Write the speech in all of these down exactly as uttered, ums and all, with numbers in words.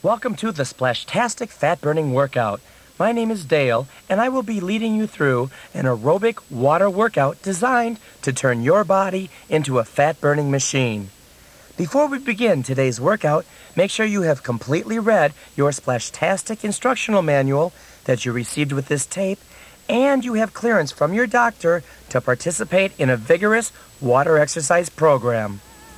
Welcome to the Splashtastic Fat Burning Workout. My name is Dale, and I will be leading you through an aerobic water workout designed to turn your body into a fat burning machine. Before we begin today's workout, make sure you have completely read your Splashtastic instructional manual that you received with this tape, and you have clearance from your doctor to participate in a vigorous water exercise program.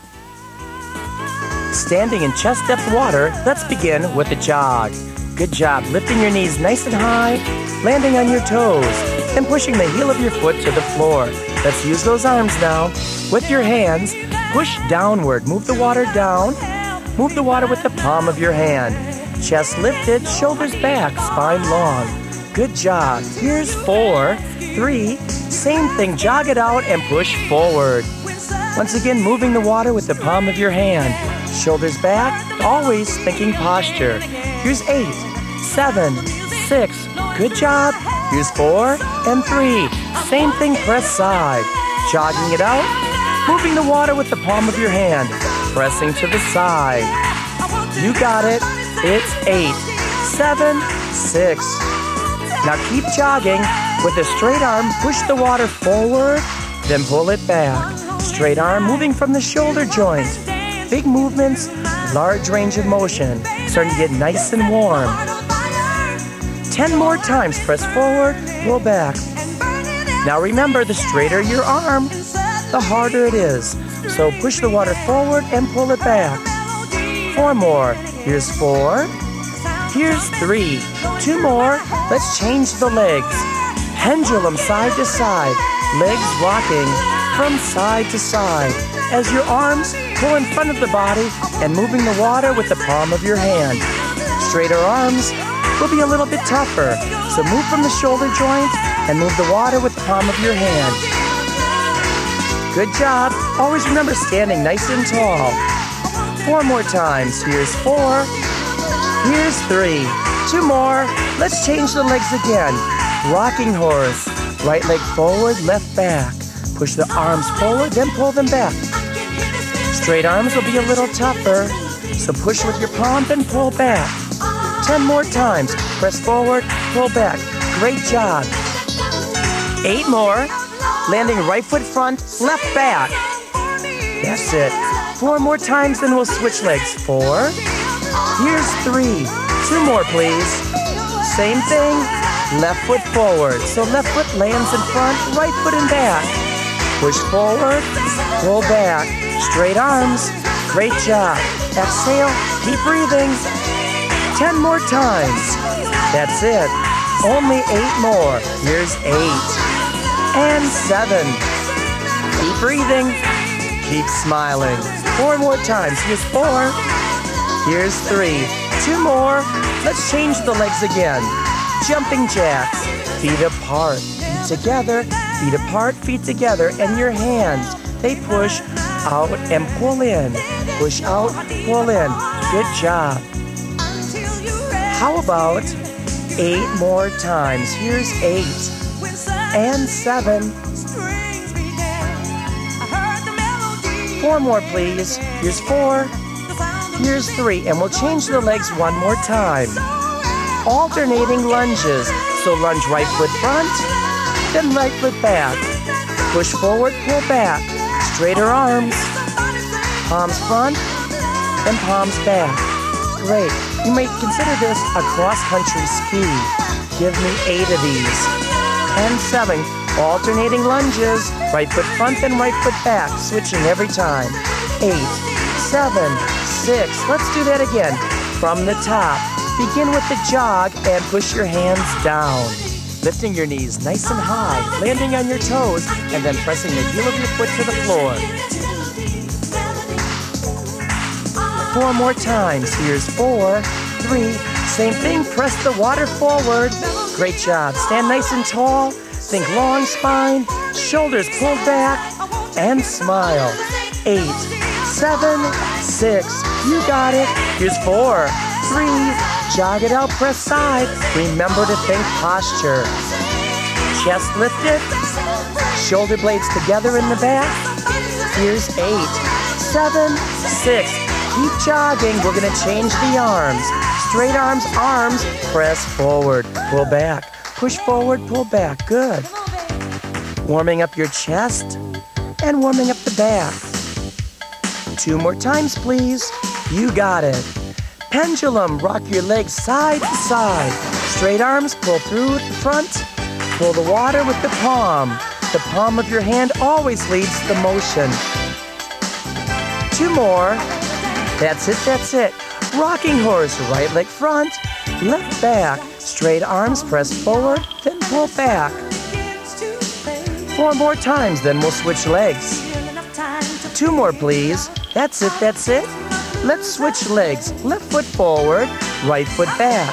Standing in chest depth water, let's begin with a jog. Good job lifting your knees nice and high, landing on your toes, and pushing the heel of your foot to the floor. Let's use those arms now. With your hands, push downward. Move the water down. Move the water with the palm of your hand. Chest lifted, shoulders back, spine long. Good job. Here's four, three, same thing. Jog it out and push forward. Once again, moving the water with the palm of your hand. Shoulders back, always thinking posture. Here's eight, seven, six. Good job. Here's four and three. Same thing, press side. Jogging it out, moving the water with the palm of your hand. Pressing to the side. You got it. It's eight, seven, six. Now keep jogging. With a straight arm, push the water forward, then pull it back. Straight arm moving from the shoulder joint. Big movements, large range of motion. Starting to get nice and warm. Ten more times, press forward, roll back. Now remember, the straighter your arm, the harder it is. So push the water forward and pull it back. Four more. Here's four. Here's three. Two more. Let's change the legs. Pendulum side to side. Legs rocking from side to side. As your arms pull in front of the body and moving the water with the palm of your hand. Straighter arms will be a little bit tougher. So move from the shoulder joint and move the water with the palm of your hand. Good job. Always remember standing nice and tall. Four more times. Here's four. Here's three. Two more. Let's change the legs again. Rocking horse. Right leg forward, left back. Push the arms forward, then pull them back. Straight arms will be a little tougher, so push with your palm, then pull back. Ten more times. Press forward, pull back. Great job. Eight more. Landing right foot front, left back. That's it. Four more times, then we'll switch legs. Four. Here's three. Two more, please. Same thing. Left foot forward. So left foot lands in front, right foot in back. Push forward, pull back. Straight arms. Great job. Exhale. Keep breathing. Ten more times. That's it. Only eight more. Here's eight. And seven. Keep breathing. Keep smiling. Four more times. Here's four. Here's three. Two more. Let's change the legs again. Jumping jacks. Feet apart. Feet together. Feet apart. Feet together. And your hands, they push out and pull in. Push out, pull in. Good job. How about eight more times? Here's eight. And seven. Four more, please. Here's four. Here's three. And we'll change the legs one more time. Alternating lunges. So lunge right foot front, then right foot back. Push forward, pull back. Straighter arms. Palms front, and palms back. Great. You might consider this a cross-country ski. Give me eight of these. And seven. Alternating lunges. Right foot front, then right foot back. Switching every time. Eight, seven, six. Let's do that again. From the top. Begin with the jog and push your hands down. Lifting your knees nice and high, landing on your toes, and then pressing the heel of your foot to the floor. Four more times. Here's four, three. Same thing. Press the water forward. Great job. Stand nice and tall. Think long spine. Shoulders pulled back. And smile. Eight, seven, six. You got it. Here's four, three. Jog it out, press side. Remember to think posture. Chest lifted. Shoulder blades together in the back. Here's eight, seven, six. Keep jogging. We're gonna change the arms. Straight arms, arms, press forward, pull back. Push forward, pull back, good. Warming up your chest and warming up the back. Two more times, please. You got it. Pendulum, rock your legs side to side. Straight arms, pull through with the front. Pull the water with the palm. The palm of your hand always leads the motion. Two more. That's it, that's it. Rocking horse, right leg front, left back. Straight arms, press forward, then pull back. Four more times, then we'll switch legs. Two more, please. That's it, that's it. Let's switch legs. Left foot forward, right foot back.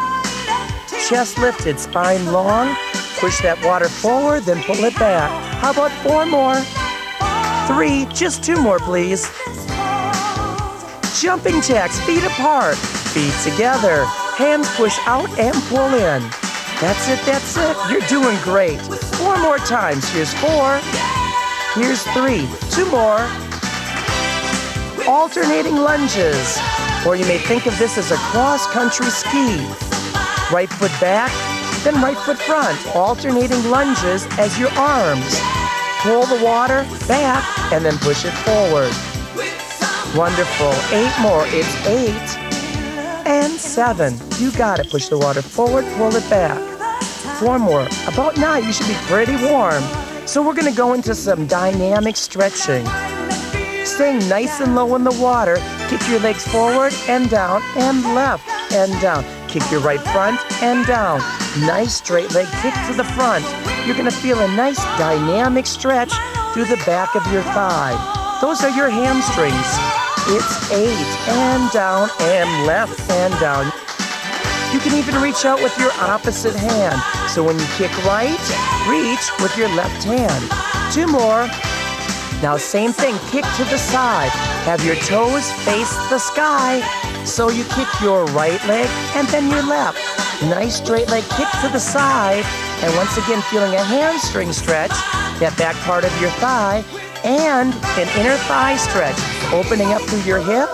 Chest lifted, spine long. Push that water forward, then pull it back. How about four more? Three, just two more, please. Jumping jacks, feet apart, feet together. Hands push out and pull in. That's it, that's it. You're doing great. Four more times. Here's four. Here's three. Two more. Alternating lunges. Or you may think of this as a cross-country ski. Right foot back, then right foot front. Alternating lunges as your arms. Pull the water back and then push it forward. Wonderful. Eight more. It's eight and seven. You got it. Push the water forward, pull it back. Four more. About nine. You should be pretty warm. So we're going to go into some dynamic stretching. Staying nice and low in the water. Kick your legs forward and down and left and down. Kick your right front and down. Nice straight leg kick to the front. You're going to feel a nice dynamic stretch through the back of your thigh. Those are your hamstrings. It's eight and down and left and down. You can even reach out with your opposite hand. So when you kick right, reach with your left hand. Two more. Now same thing, kick to the side. Have your toes face the sky. So you kick your right leg and then your left. Nice straight leg kick to the side. And once again, feeling a hamstring stretch, that back part of your thigh, and an inner thigh stretch, opening up through your hip.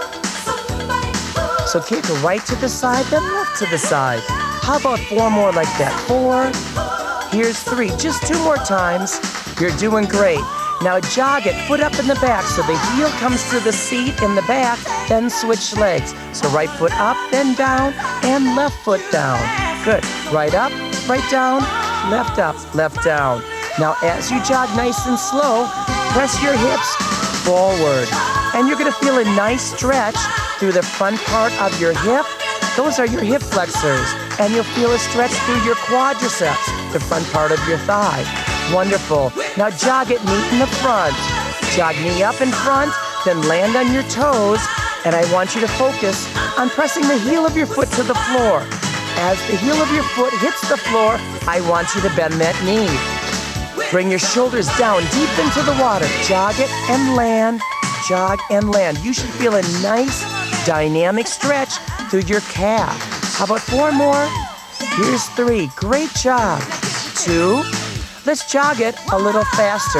So kick right to the side, then left to the side. How about four more like that? Four. Here's three. Just two more times. You're doing great. Now jog it, foot up in the back, so the heel comes to the seat in the back, then switch legs. So right foot up, then down, and left foot down. Good. Right up, right down, left up, left down. Now as you jog nice and slow, press your hips forward. And you're going to feel a nice stretch through the front part of your hip. Those are your hip flexors. And you'll feel a stretch through your quadriceps, the front part of your thigh. Wonderful. Now jog it knee in the front. Jog knee up in front, then land on your toes. And I want you to focus on pressing the heel of your foot to the floor. As the heel of your foot hits the floor, I want you to bend that knee. Bring your shoulders down deep into the water. Jog it and land. Jog and land. You should feel a nice dynamic stretch through your calf. How about four more? Here's three. Great job. Two. Let's jog it a little faster.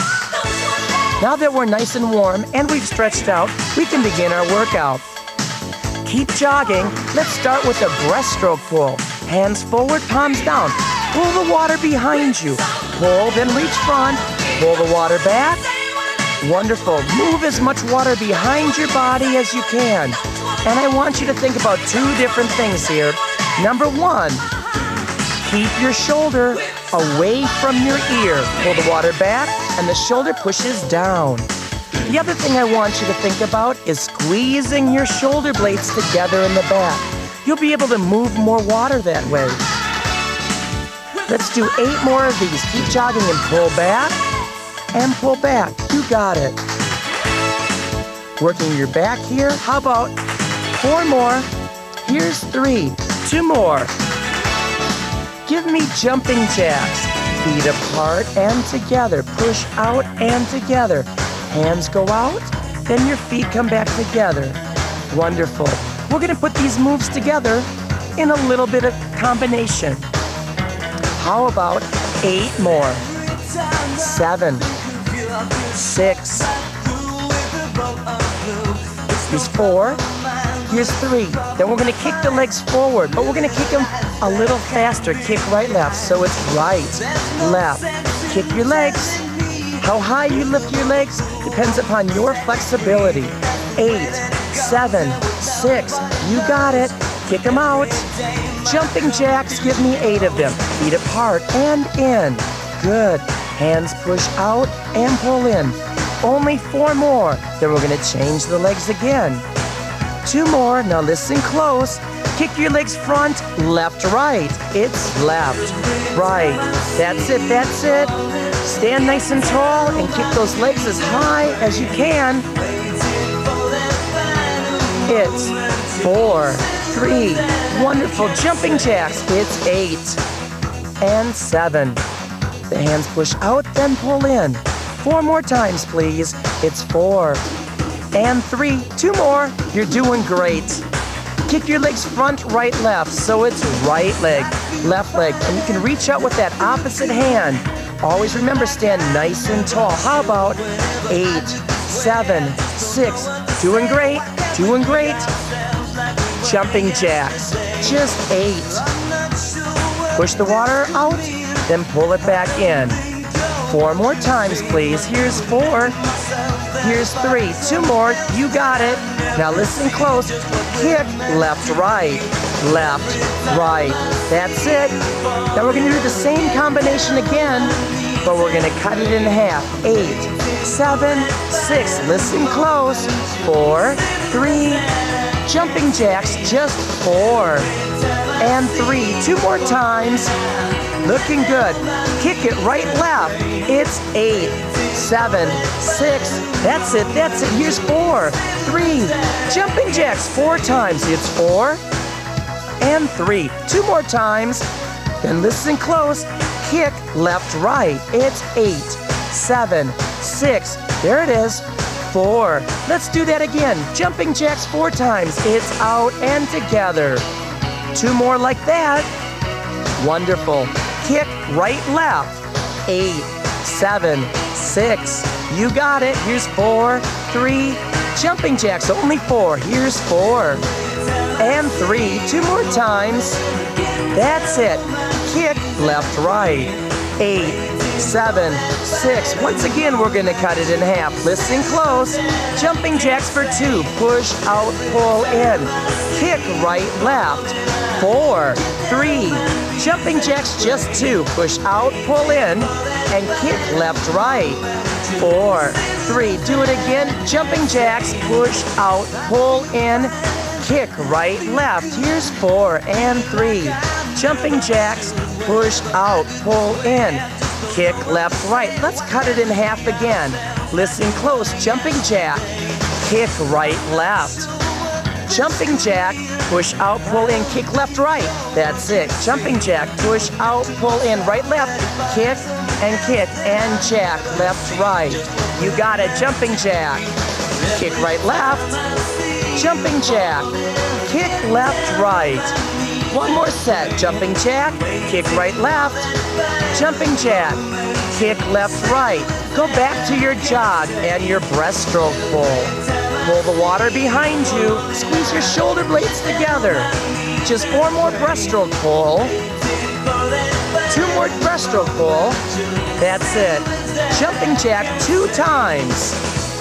Now that we're nice and warm and we've stretched out, we can begin our workout. Keep jogging. Let's start with a breaststroke pull. Hands forward, palms down. Pull the water behind you. Pull, then reach front. Pull the water back. Wonderful. Move as much water behind your body as you can. And I want you to think about two different things here. Number one, keep your shoulder away from your ear. Pull the water back, and the shoulder pushes down. The other thing I want you to think about is squeezing your shoulder blades together in the back. You'll be able to move more water that way. Let's do eight more of these. Keep jogging and pull back, and pull back. You got it. Working your back here. How about four more? Here's three. Two more. Give me jumping jacks. Feet apart and together. Push out and together. Hands go out, then your feet come back together. Wonderful. We're going to put these moves together in a little bit of combination. How about eight more? Seven. Six. Here's four. Here's three. Then we're gonna kick the legs forward, but we're gonna kick them a little faster. Kick right, left. So it's right, left. Kick your legs. How high you lift your legs depends upon your flexibility. Eight, seven, six. You got it. Kick them out. Jumping jacks, give me eight of them. Feet apart and in. Good. Hands push out and pull in. Only four more. Then we're gonna change the legs again. Two more. Now listen close. Kick your legs front, left, right. It's left, right. That's it, that's it. Stand nice and tall and kick those legs as high as you can. It's four, three, wonderful jumping jacks. It's eight and seven. The hands push out, then pull in. Four more times, please. It's four and three. Two more. You're doing great. Kick your legs front, right, left. So it's right leg, left leg. And you can reach out with that opposite hand. Always remember, stand nice and tall. How about eight, seven, six. Doing great, doing great. Jumping jacks, just eight. Push the water out, then pull it back in. Four more times, please. Here's four. Here's three. Two more. You got it. Now listen close. Kick left, right, left, right. That's it. Now we're going to do the same combination again, but we're going to cut it in half. Eight, seven, six. Listen close. Four, three. Jumping jacks, just four. And three. Two more times. Looking good. Kick it right, left. It's eight, seven, six. That's it, that's it. Here's four, three. Jumping jacks four times. It's four and three. Two more times. Then listen close. Kick left, right. It's eight, seven, six. There it is. Four. Let's do that again. Jumping jacks four times. It's out and together. Two more like that. Wonderful. Kick right, left. Eight, seven, six. You got it. Here's four, three. Jumping jacks, only four. Here's four and three. Two more times. That's it. Kick left, right. Eight, seven, six. Once again, we're going to cut it in half. Listen close. Jumping jacks for two. Push out, pull in. Kick right, left. Four, three. Jumping jacks, just two. Push out, pull in, and kick left, right. Four, three. Do it again. Jumping jacks, push out, pull in, kick right, left. Here's four and three. Jumping jacks, push out, pull in, kick left, right. Let's cut it in half again. Listen close. Jumping jack, kick right, left. Jumping jack, push out, pull in, kick left, right. That's it. Jumping jack, push out, pull in, right, left. Kick and kick and jack, left, right. You got it. Jumping jack. Kick right, left. Jumping jack. Kick left, right. One more set. Jumping jack. Kick right, left. Jumping jack. Kick left, right. Go back to your jog and your breaststroke pull. Pull the water behind you. Squeeze your shoulder blades together. Just four more breaststroke pull. Two more breaststroke pull. That's it. Jumping jack two times.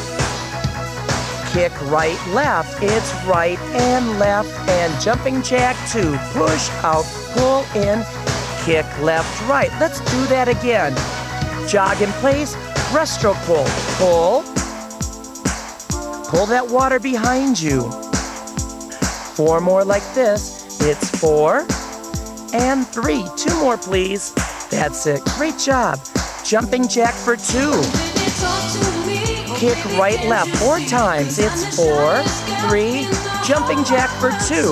Kick right, left. It's right and left. And jumping jack two. Push out, pull in, kick left, right. Let's do that again. Jog in place. Breaststroke pull. Pull. Pull that water behind you. Four more like this. It's four and three. Two more, please. That's it. Great job. Jumping jack for two. Kick right, left. Four times. It's four, three. Jumping jack for two.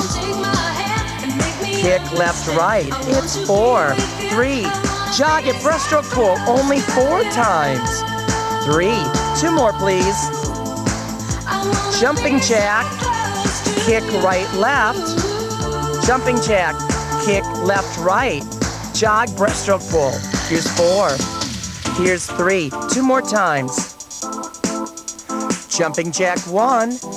Kick left, right. It's four, three. Jog it. Breaststroke pull. Only four times. Three. Two more, please. Jumping jack, kick right, left. Jumping jack, kick left, right. Jog, breaststroke pull. Here's four. Here's three. Two more times. Jumping jack one.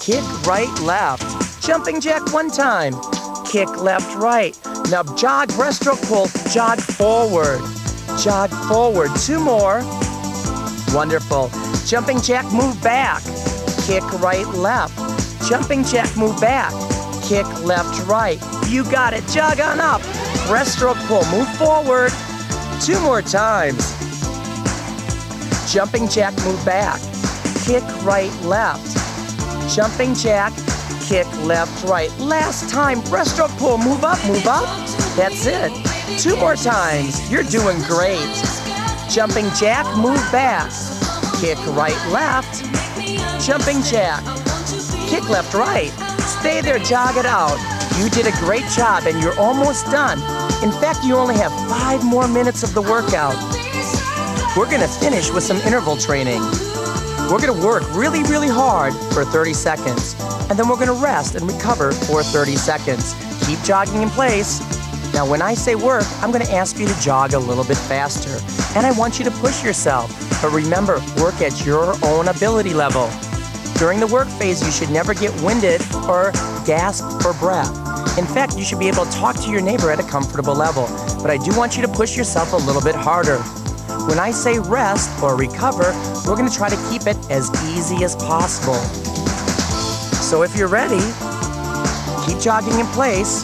Kick right, left. Jumping jack one time. Kick left, right. Now jog, breaststroke pull, jog forward. Jog forward, two more. Wonderful. Jumping jack, move back. Kick right, left. Jumping jack, move back. Kick left, right. You got it, jog on up. Breaststroke pull, move forward. Two more times. Jumping jack, move back. Kick right, left. Jumping jack, kick left, right. Last time, breaststroke pull, move up, move up. That's it. Two more times. You're doing great. Jumping jack, move back. Kick right, left. Jumping jack. Kick left, right. Stay there, jog it out. You did a great job and you're almost done. In fact, you only have five more minutes of the workout. We're gonna finish with some interval training. We're gonna work really, really hard for thirty seconds. And then we're gonna rest and recover for thirty seconds. Keep jogging in place. Now, when I say work, I'm gonna ask you to jog a little bit faster. And I want you to push yourself. But remember, work at your own ability level. During the work phase, you should never get winded or gasp for breath. In fact, you should be able to talk to your neighbor at a comfortable level. But I do want you to push yourself a little bit harder. When I say rest or recover, we're gonna try to keep it as easy as possible. So if you're ready, keep jogging in place.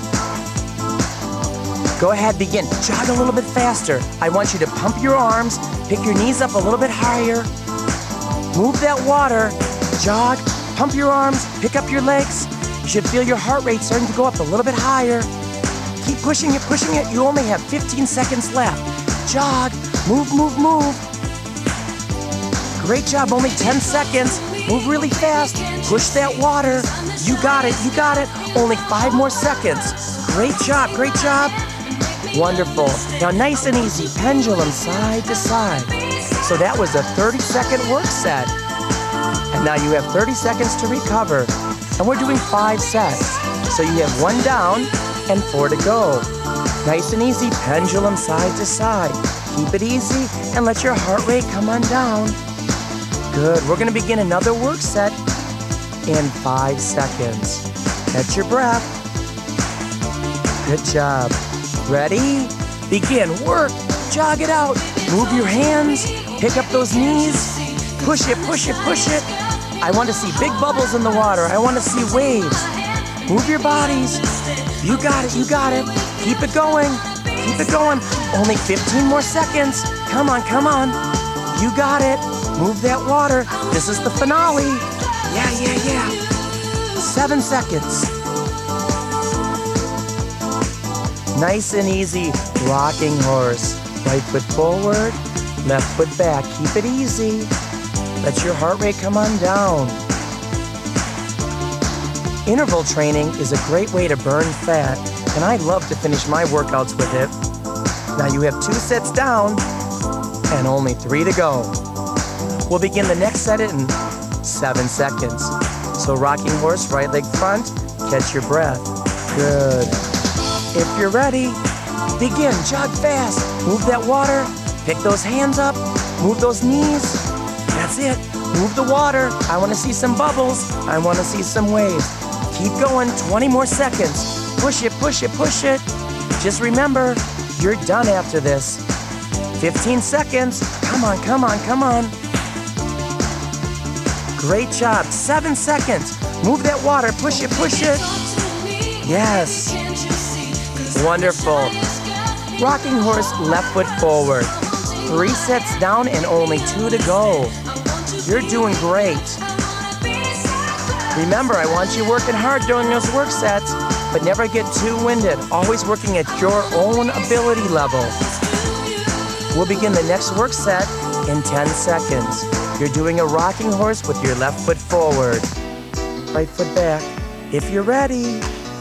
Go ahead, begin. Jog a little bit faster. I want you to pump your arms, pick your knees up a little bit higher. Move that water. Jog, pump your arms, pick up your legs. You should feel your heart rate starting to go up a little bit higher. Keep pushing it, pushing it. You only have fifteen seconds left. Jog, move, move, move. Great job, only ten seconds. Move really fast. Push that water. You got it, you got it. Only five more seconds. Great job, great job. Wonderful. Now nice and easy, pendulum side to side. So that was a thirty second work set. And now you have thirty seconds to recover. And we're doing five sets. So you have one down and four to go. Nice and easy, pendulum side to side. Keep it easy and let your heart rate come on down. Good, we're gonna begin another work set in five seconds. Catch your breath. Good job. Ready? Begin, work, jog it out. Move your hands, pick up those knees. Push it, push it, push it. I want to see big bubbles in the water. I want to see waves. Move your bodies. You got it, you got it. Keep it going, keep it going. Only fifteen more seconds. Come on, come on. You got it. Move that water. This is the finale. Yeah, yeah, yeah. Seven seconds. Nice and easy, rocking horse. Right foot forward, left foot back. Keep it easy. Let your heart rate come on down. Interval training is a great way to burn fat, and I love to finish my workouts with it. Now you have two sets down and only three to go. We'll begin the next set in seven seconds. So rocking horse, right leg front, catch your breath. Good. If you're ready, begin, jog fast. Move that water, pick those hands up, move those knees. That's it, move the water. I wanna see some bubbles. I wanna see some waves. Keep going, twenty more seconds. Push it, push it, push it. Just remember, you're done after this. fifteen seconds, come on, come on, come on. Great job, seven seconds. Move that water, push it, push it. Yes. Wonderful. Rocking horse, left foot forward. Three sets down and only two to go. You're doing great. Remember, I want you working hard during those work sets, but never get too winded. Always working at your own ability level. We'll begin the next work set in ten seconds. You're doing a rocking horse with your left foot forward. Right foot back. If you're ready,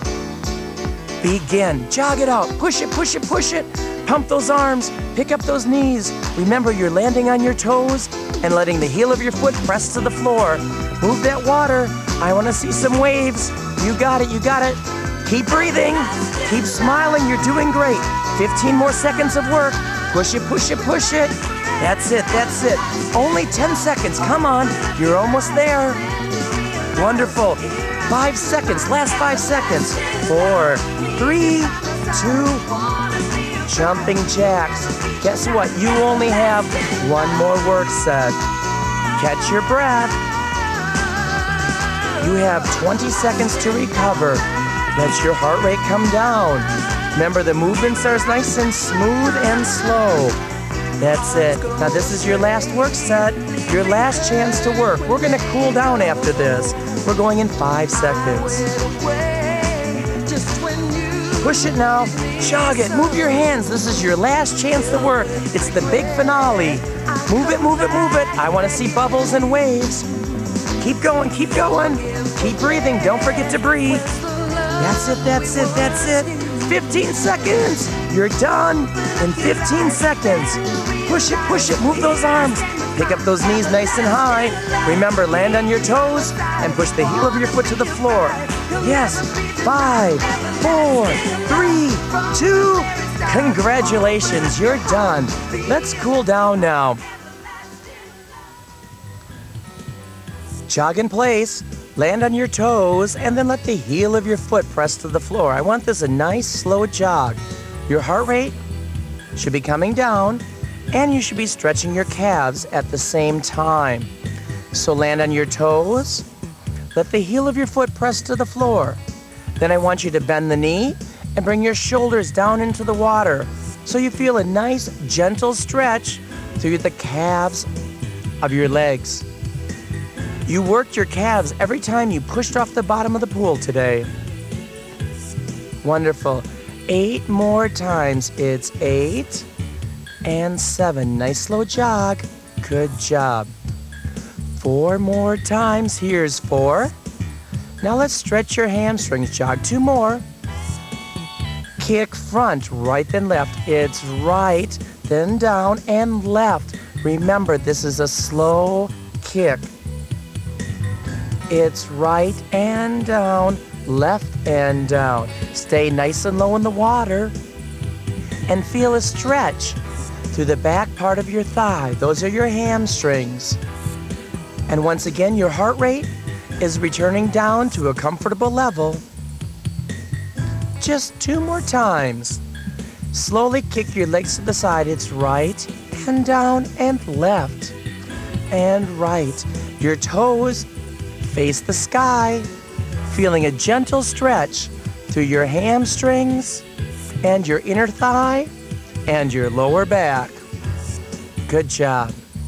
begin. Jog it out. Push it, push it, push it. Pump those arms. Pick up those knees. Remember, you're landing on your toes and letting the heel of your foot press to the floor. Move that water. I want to see some waves. You got it, you got it. Keep breathing. Keep smiling. You're doing great. fifteen more seconds of work. Push it, push it, push it. That's it, that's it. Only ten seconds. Come on. You're almost there. Wonderful. Five seconds, last five seconds. Four, three, two, jumping jacks. Guess what? You only have one more work set. Catch your breath. You have twenty seconds to recover. Let your heart rate come down. Remember, the movements are nice and smooth and slow. That's it. Now this is your last work set, your last chance to work. We're gonna cool down after this. We're going in five seconds. Push it now, jog it, move your hands. This is your last chance to work. It's the big finale. Move it, move it, move it. I wanna see bubbles and waves. Keep going, keep going. Keep breathing, don't forget to breathe. That's it, that's it, that's it. fifteen seconds. You're done in fifteen seconds. Push it, push it, move those arms. Pick up those knees nice and high. Remember, land on your toes and push the heel of your foot to the floor. Yes, five, four, three, two. Congratulations, you're done. Let's cool down now. Jog in place. Land on your toes, and then let the heel of your foot press to the floor. I want this a nice, slow jog. Your heart rate should be coming down, and you should be stretching your calves at the same time. So land on your toes. Let the heel of your foot press to the floor. Then I want you to bend the knee and bring your shoulders down into the water so you feel a nice, gentle stretch through the calves of your legs. You worked your calves every time you pushed off the bottom of the pool today. Wonderful. Eight more times. It's eight and seven. Nice slow jog. Good job. Four more times. Here's four. Now let's stretch your hamstrings. Jog two more. Kick front, right then left. It's right, then down and left. Remember, this is a slow kick. It's right and down, left and down. Stay nice and low in the water and feel a stretch through the back part of your thigh. Those are your hamstrings. And once again, your heart rate is returning down to a comfortable level. Just two more times. Slowly kick your legs to the side. It's right and down and left and right. Your toes face the sky, feeling a gentle stretch through your hamstrings and your inner thigh and your lower back. Good job.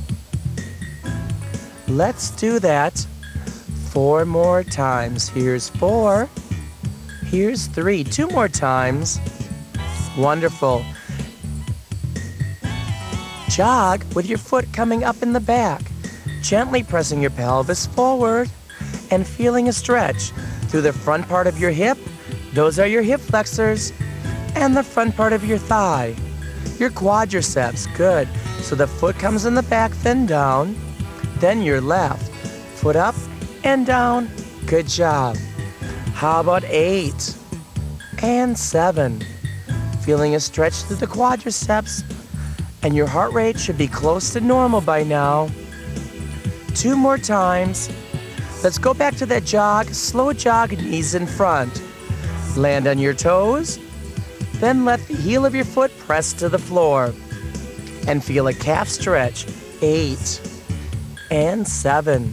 Let's do that four more times. Here's four. Here's three. Two more times. Wonderful. Jog with your foot coming up in the back, gently pressing your pelvis forward and feeling a stretch through the front part of your hip. Those are your hip flexors, and the front part of your thigh, your quadriceps. Good. So the foot comes in the back, then down, then your left foot up and down. Good job. How about eight and seven? Feeling a stretch through the quadriceps, and your heart rate should be close to normal by now. Two more times. Let's go back to that jog. Slow jog, knees in front. Land on your toes. Then let the heel of your foot press to the floor. And feel a calf stretch. Eight and seven.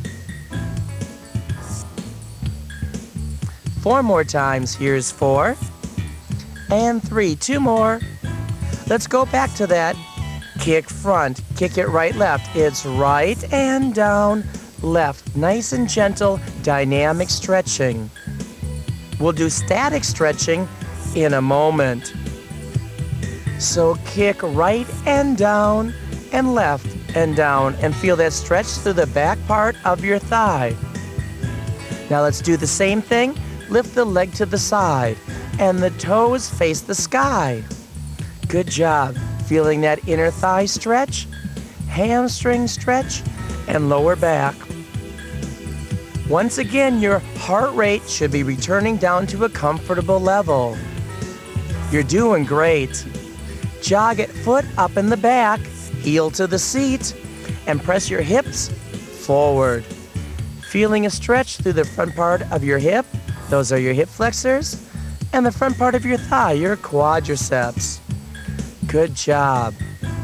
Four more times. Here's four and three. Two more. Let's go back to that. Kick front. Kick it right, left. It's right and down, left. Nice and gentle, dynamic stretching. We'll do static stretching in a moment. So kick right and down and left and down and feel that stretch through the back part of your thigh. Now let's do the same thing. Lift the leg to the side and the toes face the sky. Good job. Feeling that inner thigh stretch, hamstring stretch, and lower back. Once again, your heart rate should be returning down to a comfortable level. You're doing great. Jog it, foot up in the back, heel to the seat, and press your hips forward. Feeling a stretch through the front part of your hip, those are your hip flexors, and the front part of your thigh, your quadriceps. Good job.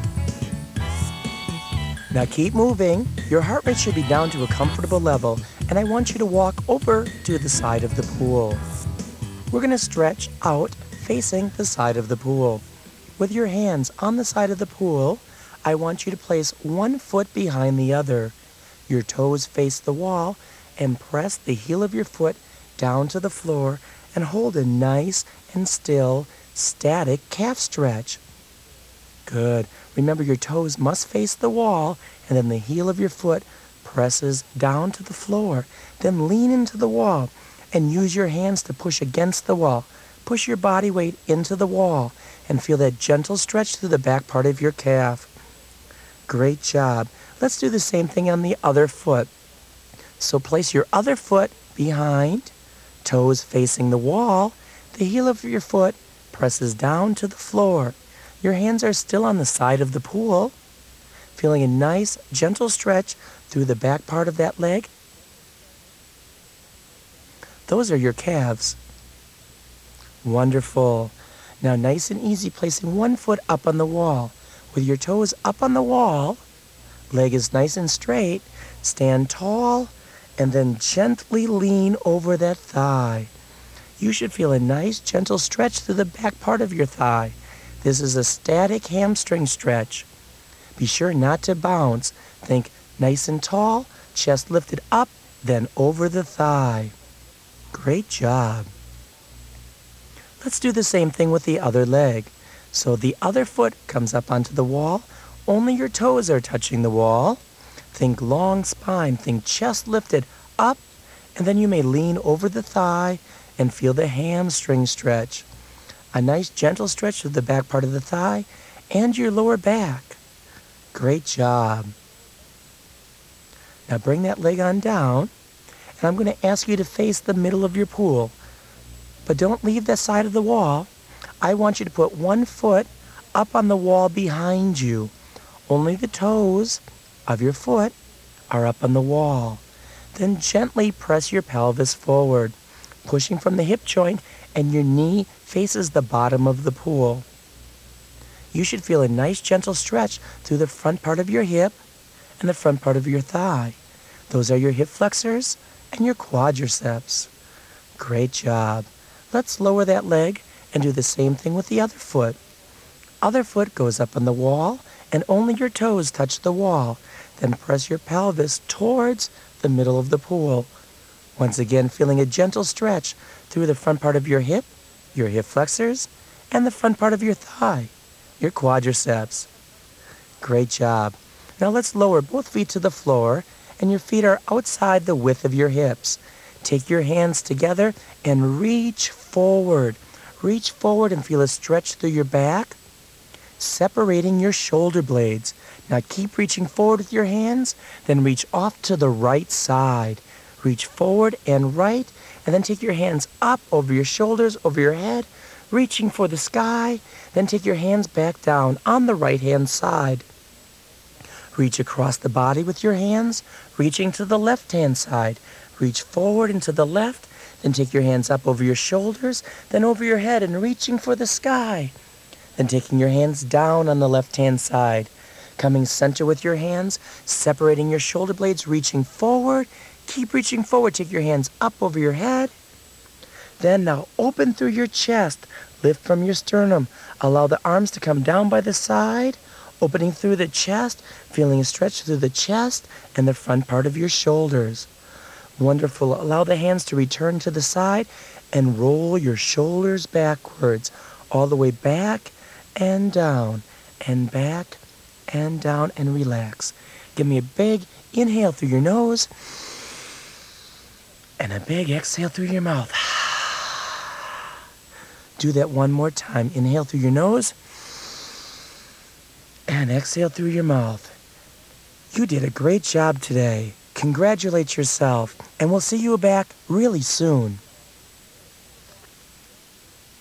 Now keep moving. Your heart rate should be down to a comfortable level, and I want you to walk over to the side of the pool. We're going to stretch out facing the side of the pool. With your hands on the side of the pool, I want you to place one foot behind the other. Your toes face the wall and press the heel of your foot down to the floor and hold a nice and still, static calf stretch. Good. Remember, your toes must face the wall, and then the heel of your foot presses down to the floor. Then lean into the wall and use your hands to push against the wall. Push your body weight into the wall and feel that gentle stretch through the back part of your calf. Great job. Let's do the same thing on the other foot. So place your other foot behind, toes facing the wall. The heel of your foot presses down to the floor. Your hands are still on the side of the pool, feeling a nice, gentle stretch through the back part of that leg. Those are your calves. Wonderful. Now, nice and easy, placing one foot up on the wall. With your toes up on the wall, leg is nice and straight, stand tall, and then gently lean over that thigh. You should feel a nice, gentle stretch through the back part of your thigh. This is a static hamstring stretch. Be sure not to bounce. Think nice and tall, chest lifted up, then over the thigh. Great job. Let's do the same thing with the other leg. So the other foot comes up onto the wall. Only your toes are touching the wall. Think long spine. Think chest lifted up, and then you may lean over the thigh and feel the hamstring stretch. A nice gentle stretch through the back part of the thigh and your lower back. Great job. Now bring that leg on down, and I'm going to ask you to face the middle of your pool. But don't leave that side of the wall. I want you to put one foot up on the wall behind you. Only the toes of your foot are up on the wall. Then gently press your pelvis forward, pushing from the hip joint, and your knee faces the bottom of the pool. You should feel a nice gentle stretch through the front part of your hip and the front part of your thigh. Those are your hip flexors and your quadriceps. Great job. Let's lower that leg and do the same thing with the other foot. Other foot goes up on the wall, and only your toes touch the wall. Then press your pelvis towards the middle of the pool. Once again, feeling a gentle stretch through the front part of your hip, your hip flexors, and the front part of your thigh, your quadriceps. Great job. Now let's lower both feet to the floor, and your feet are outside the width of your hips. Take your hands together and reach forward. Reach forward and feel a stretch through your back, separating your shoulder blades. Now keep reaching forward with your hands, then reach off to the right side. Reach forward and right, and then take your hands up over your shoulders, over your head, reaching for the sky. Then take your hands back down on the right-hand side. Reach across the body with your hands, reaching to the left-hand side. Reach forward and to the left, then take your hands up over your shoulders, then over your head and reaching for the sky. Then taking your hands down on the left-hand side. Coming center with your hands, separating your shoulder blades, reaching forward. Keep reaching forward. Take your hands up over your head. Then now open through your chest. Lift from your sternum. Allow the arms to come down by the side. Opening through the chest. Feeling a stretch through the chest and the front part of your shoulders. Wonderful. Allow the hands to return to the side and roll your shoulders backwards. All the way back and down and back and down, and relax. Give me a big inhale through your nose and a big exhale through your mouth. Do that one more time. Inhale through your nose and exhale through your mouth. You did a great job today. Congratulate yourself, and we'll see you back really soon.